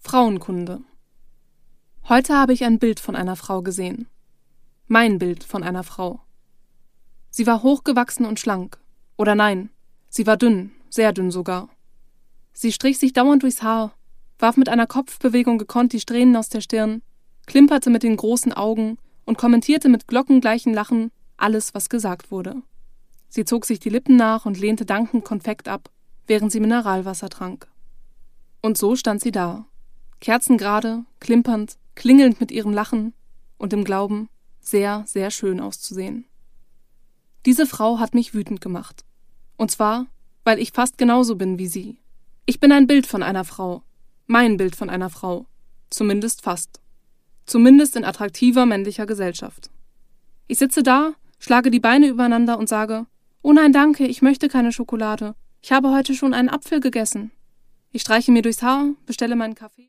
Frauenkunde. Heute habe ich ein Bild von einer Frau gesehen. Mein Bild von einer Frau. Sie war hochgewachsen und schlank. Oder nein, sie war dünn, sehr dünn sogar. Sie strich sich dauernd durchs Haar, warf mit einer Kopfbewegung gekonnt die Strähnen aus der Stirn, klimperte mit den großen Augen und kommentierte mit glockengleichem Lachen alles, was gesagt wurde. Sie zog sich die Lippen nach und lehnte dankend Konfekt ab, während sie Mineralwasser trank. Und so stand sie da, kerzengerade, klimpernd, klingelnd mit ihrem Lachen und im Glauben, sehr, sehr schön auszusehen. Diese Frau hat mich wütend gemacht. Und zwar, weil ich fast genauso bin wie sie. Ich bin ein Bild von einer Frau. Mein Bild von einer Frau. Zumindest fast. Zumindest in attraktiver männlicher Gesellschaft. Ich sitze da, schlage die Beine übereinander und sage, »Oh nein, danke, ich möchte keine Schokolade. Ich habe heute schon einen Apfel gegessen.« Ich streiche mir durchs Haar, bestelle meinen Kaffee.